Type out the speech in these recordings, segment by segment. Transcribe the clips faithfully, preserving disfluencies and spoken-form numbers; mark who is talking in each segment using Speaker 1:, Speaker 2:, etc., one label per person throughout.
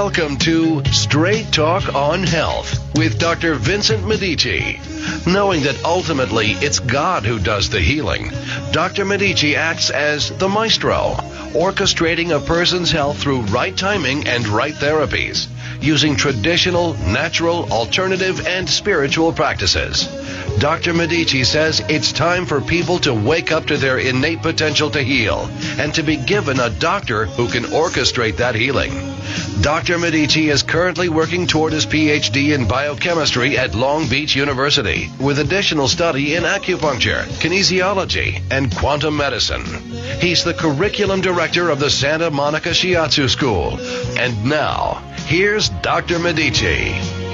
Speaker 1: Welcome to Straight Talk on Health with Doctor Vincent Medici. Knowing that ultimately it's God who does the healing, Doctor Medici acts as the maestro, orchestrating a person's health through right timing and right therapies, using traditional, natural, alternative, and spiritual practices. Doctor Medici says it's time for people to wake up to their innate potential to heal and to be given a doctor who can orchestrate that healing. Doctor Medici is currently working toward his P H D in biochemistry at Long Beach University with additional study in acupuncture, kinesiology, and quantum medicine. He's the curriculum director of the Santa Monica Shiatsu School. And now, here's Doctor Medici.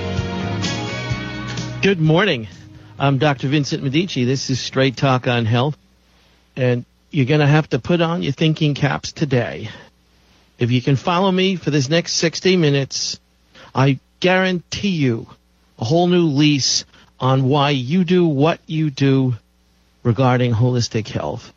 Speaker 2: Good morning. I'm Doctor Vincent Medici. This is Straight Talk on Health. And you're going to have to put on your thinking caps today. If you can follow me for this next sixty minutes, I guarantee you a whole new lease on why you do what you do regarding holistic health.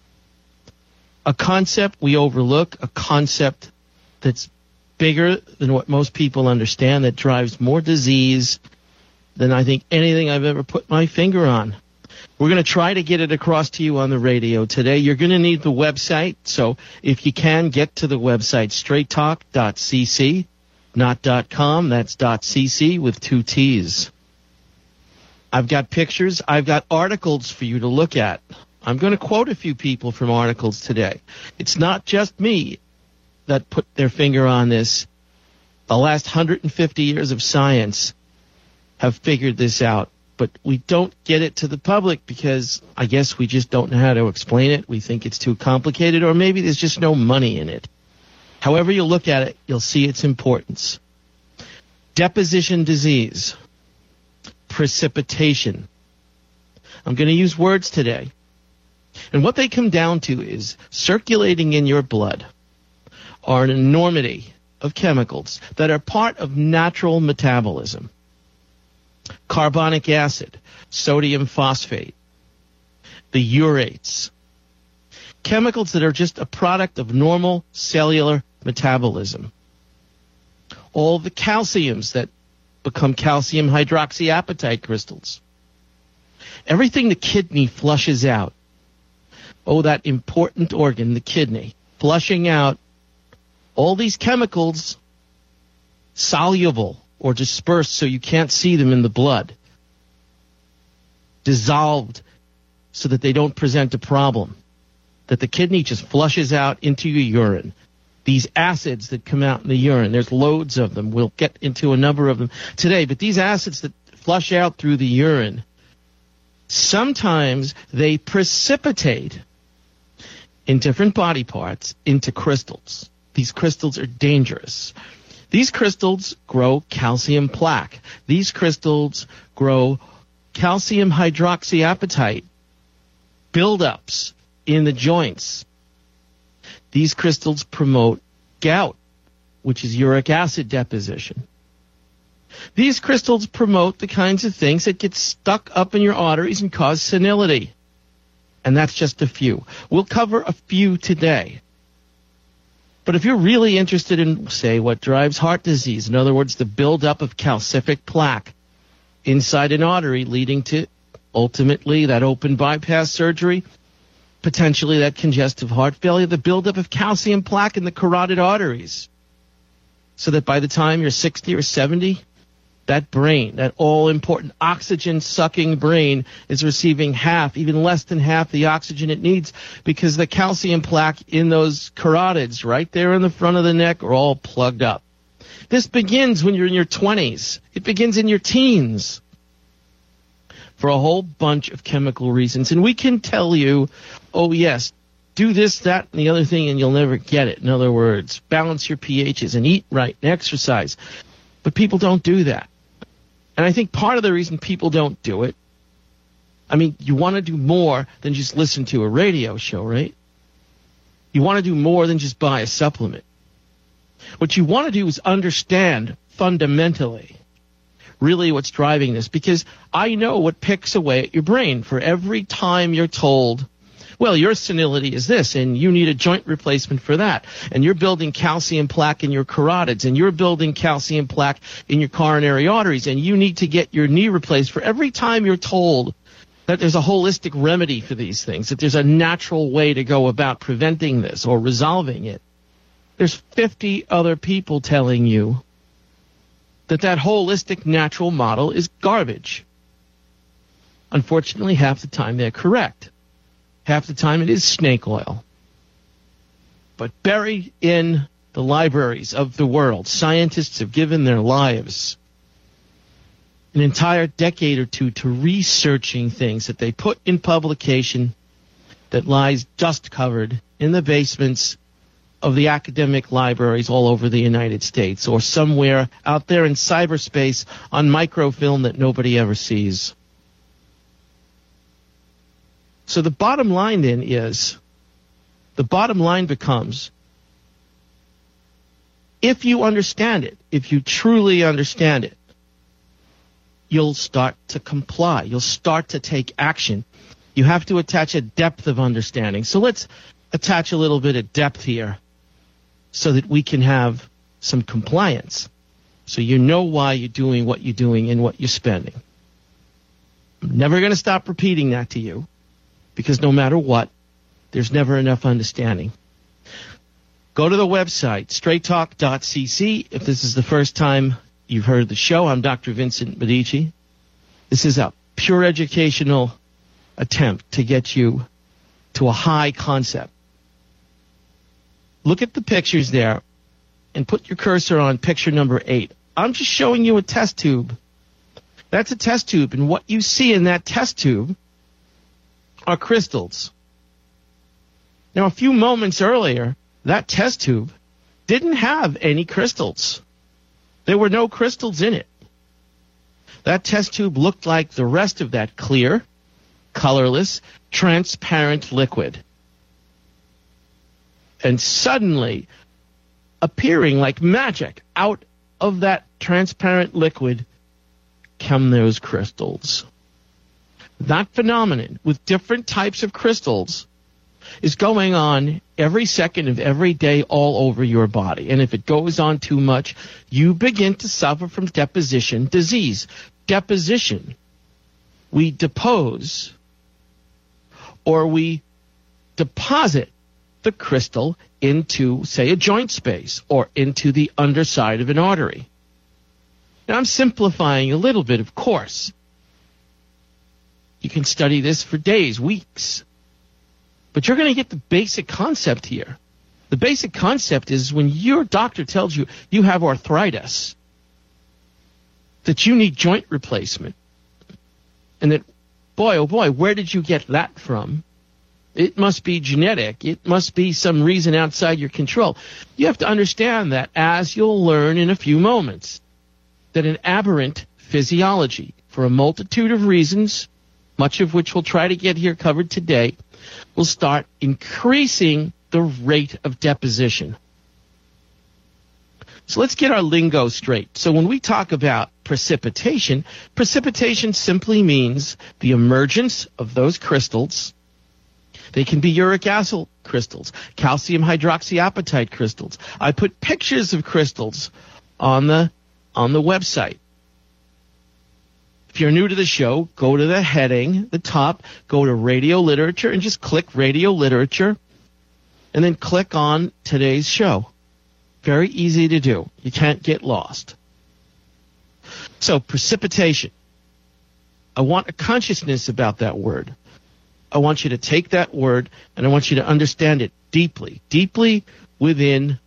Speaker 2: A concept we overlook, a concept that's bigger than what most people understand, that drives more disease than I think anything I've ever put my finger on. We're going to try to get it across to you on the radio today. You're going to need the website, so if you can, get to the website, straight talk dot c c, not .com, that's .cc with two T's. I've got pictures, I've got articles for you to look at. I'm going to quote a few people from articles today. It's not just me that put their finger on this. The last one hundred fifty years of science have figured this out. But we don't get it to the public because I guess we just don't know how to explain it. We think it's too complicated, or maybe there's just no money in it. However you look at it, you'll see its importance. Deposition disease, precipitation. I'm going to use words today. And what they come down to is circulating in your blood are an enormity of chemicals that are part of natural metabolism. Carbonic acid, sodium phosphate, the urates, chemicals that are just a product of normal cellular metabolism. All the calciums that become calcium hydroxyapatite crystals. Everything the kidney flushes out. Oh, that important organ, the kidney, flushing out all these chemicals soluble or dispersed so you can't see them in the blood, dissolved so that they don't present a problem, that the kidney just flushes out into your urine. These acids that come out in the urine, there's loads of them. We'll get into a number of them today, but these acids that flush out through the urine, sometimes they precipitate in different body parts into crystals. These crystals are dangerous. These crystals grow calcium plaque. These crystals grow calcium hydroxyapatite buildups in the joints. These crystals promote gout, which is uric acid deposition. These crystals promote the kinds of things that get stuck up in your arteries and cause senility. And that's just a few. We'll cover a few today. But if you're really interested in, say, what drives heart disease, in other words, the buildup of calcific plaque inside an artery leading to, ultimately, that open bypass surgery, potentially that congestive heart failure, the buildup of calcium plaque in the carotid arteries, so that by the time you're sixty or seventy, that brain, that all-important oxygen-sucking brain, is receiving half, even less than half the oxygen it needs because the calcium plaque in those carotids right there in the front of the neck are all plugged up. This begins when you're in your twenties. It begins in your teens for a whole bunch of chemical reasons. And we can tell you, oh, yes, do this, that, and the other thing, and you'll never get it. In other words, balance your pHs and eat right and exercise. But people don't do that. And I think part of the reason people don't do it, I mean, you want to do more than just listen to a radio show, right? You want to do more than just buy a supplement. What you want to do is understand fundamentally really what's driving this, because I know what picks away at your brain. For every time you're told, Well, your senility is this, and you need a joint replacement for that. And you're building calcium plaque in your carotids, and you're building calcium plaque in your coronary arteries, and you need to get your knee replaced. For every time you're told that there's a holistic remedy for these things, that there's a natural way to go about preventing this or resolving it, there's fifty other people telling you that that holistic natural model is garbage. Unfortunately, half the time they're correct. Half the time it is snake oil. But buried in the libraries of the world, scientists have given their lives an entire decade or two to researching things that they put in publication that lies dust covered in the basements of the academic libraries all over the United States, or somewhere out there in cyberspace on microfilm that nobody ever sees. So the bottom line then is, the bottom line becomes, if you understand it, if you truly understand it, you'll start to comply. You'll start to take action. You have to attach a depth of understanding. So let's attach a little bit of depth here so that we can have some compliance. So you know why you're doing what you're doing and what you're spending. I'm never going to stop repeating that to you, because no matter what, there's never enough understanding. Go to the website, straight talk dot c c. If this is the first time you've heard the show, I'm Doctor Vincent Medici. This is a pure educational attempt to get you to a high concept. Look at the pictures there and put your cursor on picture number eight. I'm just showing you a test tube. That's a test tube, and what you see in that test tube are crystals. Now, a few moments earlier, that test tube didn't have any crystals. There were no crystals in it. That test tube looked like the rest of that clear, colorless, transparent liquid. And suddenly, appearing like magic, out of that transparent liquid come those crystals. That phenomenon with different types of crystals is going on every second of every day all over your body. And if it goes on too much, you begin to suffer from deposition disease. Deposition. We depose or we deposit the crystal into, say, a joint space or into the underside of an artery. Now, I'm simplifying a little bit, of course. You can study this for days, weeks. But you're going to get the basic concept here. The basic concept is when your doctor tells you you have arthritis, that you need joint replacement, and that, boy, oh boy, where did you get that from? It must be genetic. It must be some reason outside your control. You have to understand that, as you'll learn in a few moments, that an aberrant physiology, for a multitude of reasons, much of which we'll try to get here covered today, will start increasing the rate of deposition. So let's get our lingo straight. So when we talk about precipitation, precipitation simply means the emergence of those crystals. They can be uric acid crystals, calcium hydroxyapatite crystals. I put pictures of crystals on the on the website. If you're new to the show, go to the heading, the top, go to radio literature, and just click radio literature, and then click on today's show. Very easy to do. You can't get lost. So, precipitation. I want a consciousness about that word. I want you to take that word, and I want you to understand it deeply, deeply within,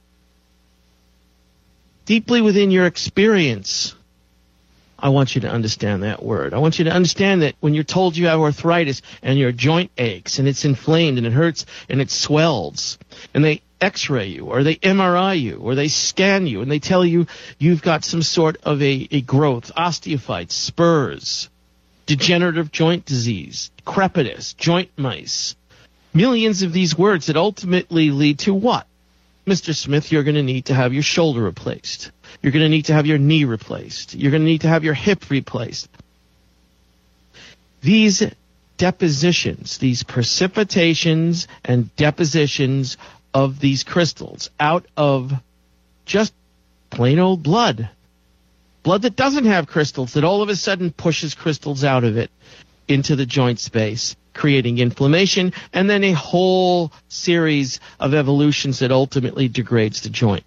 Speaker 2: deeply within your experience. I want you to understand that word. I want you to understand that when you're told you have arthritis and your joint aches and it's inflamed and it hurts and it swells, and they x-ray you or they M R I you or they scan you and they tell you you've got some sort of a, a growth, osteophytes, spurs, degenerative joint disease, crepitus, joint mice, millions of these words that ultimately lead to what? Mister Smith, you're going to need to have your shoulder replaced. You're going to need to have your knee replaced. You're going to need to have your hip replaced. These depositions, these precipitations and depositions of these crystals out of just plain old blood. Blood that doesn't have crystals, that all of a sudden pushes crystals out of it into the joint space, creating inflammation, and then a whole series of evolutions that ultimately degrades the joint.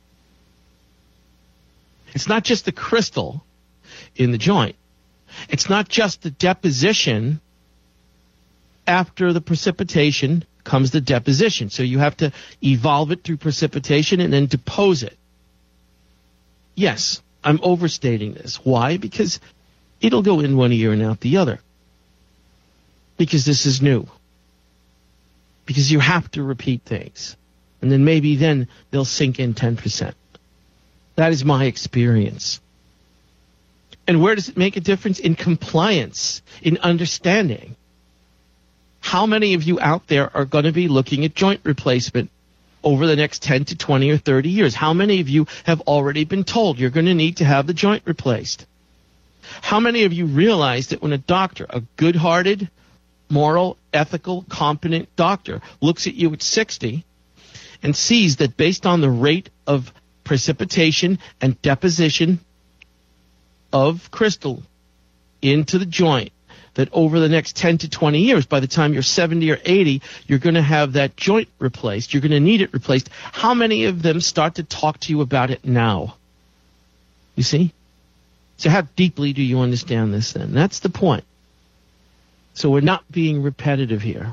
Speaker 2: It's not just the crystal in the joint. It's not just the deposition. After the precipitation comes the deposition. So you have to evolve it through precipitation and then depose it. Yes, I'm overstating this. Why? Because it'll go in one ear and out the other. Because this is new. Because you have to repeat things. And then maybe then they'll sink in ten percent. That is my experience. And where does it make a difference? In compliance, in understanding. How many of you out there are going to be looking at joint replacement over the next ten to twenty or thirty years? How many of you have already been told you're going to need to have the joint replaced? How many of you realize that when a doctor, a good-hearted, moral, ethical, competent doctor looks at you at sixty and sees that based on the rate of precipitation and deposition of crystal into the joint, that over the next ten to twenty years, by the time you're seventy or eighty, you're going to have that joint replaced. You're going to need it replaced. How many of them start to talk to you about it now? You see? So how deeply do you understand this then? That's the point. So we're not being repetitive here.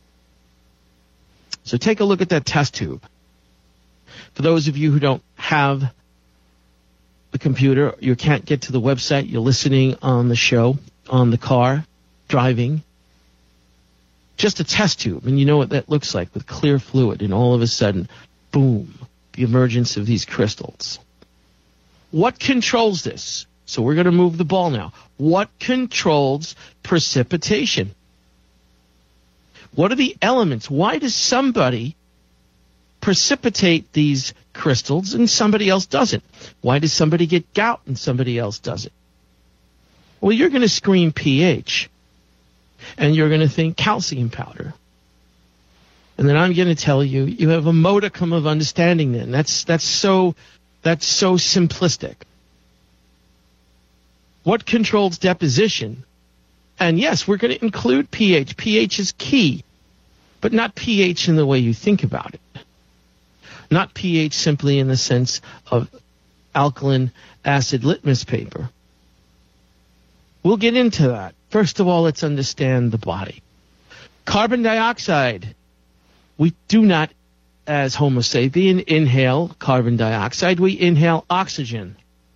Speaker 2: So take a look at that test tube. For those of you who don't have the computer, you can't get to the website, you're listening on the show, on the car, driving, just a test tube, and you know what that looks like with clear fluid, and all of a sudden, boom, the emergence of these crystals. What controls this? So we're going to move the ball now. What controls precipitation? What are the elements? Why does somebody precipitate these crystals and somebody else doesn't? Why does somebody get gout and somebody else doesn't? Well, you're going to scream pH, and you're going to think calcium powder. And then I'm going to tell you, you have a modicum of understanding then. That's, that's so, that's so simplistic. What controls deposition? And yes, we're going to include pH. pH is key, but not pH in the way you think about it. Not pH simply in the sense of alkaline acid litmus paper. We'll get into that. First of all, let's understand the body. Carbon dioxide. We do not, as Homo sapien, inhale carbon dioxide. We inhale oxygen.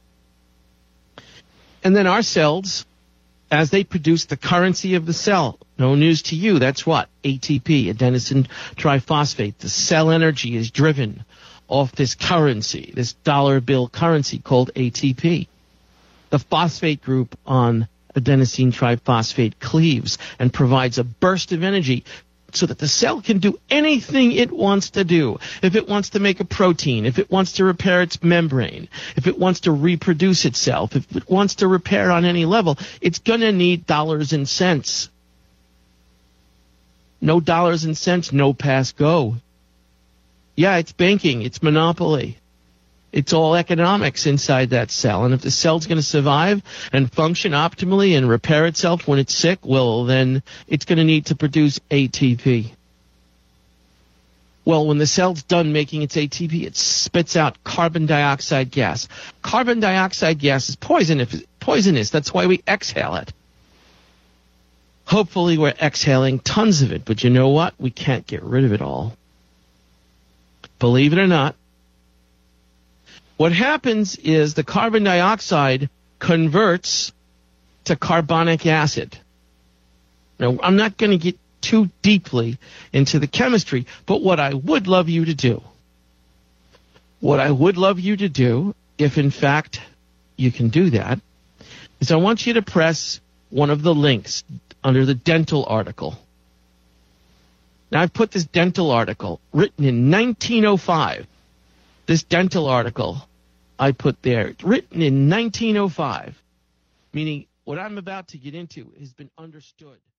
Speaker 2: And then our cells, as they produce the currency of the cell, no news to you, that's what? A T P, adenosine triphosphate. The cell energy is driven off this currency, this dollar bill currency called A T P. The phosphate group on adenosine triphosphate cleaves and provides a burst of energy so that the cell can do anything it wants to do. If it wants to make a protein, if it wants to repair its membrane, if it wants to reproduce itself, if it wants to repair on any level, it's going to need dollars and cents. No dollars and cents, no pass go. Yeah, it's banking, it's monopoly. It's all economics inside that cell. And if the cell's going to survive and function optimally and repair itself when it's sick, well, then it's going to need to produce A T P. Well, when the cell's done making its A T P, it spits out carbon dioxide gas. Carbon dioxide gas is poisonous. poisonous. That's why we exhale it. Hopefully we're exhaling tons of it, but you know what? We can't get rid of it all. Believe it or not, what happens is the carbon dioxide converts to carbonic acid. Now, I'm not going to get too deeply into the chemistry, but what I would love you to do, what I would love you to do, if in fact you can do that, is I want you to press one of the links under the dental article. Now, I've put this dental article written in nineteen oh five. This dental article I put there, written in nineteen oh five, meaning what I'm about to get into has been understood.